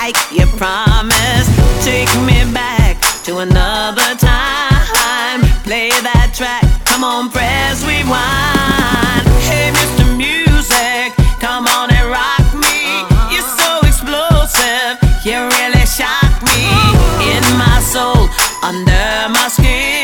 like you promised. Take me back to another time. Play that track, come on, press rewind. Hey, Mr. Music, come on and rock me. You're so explosive, you really shock me. In my soul, under my skin.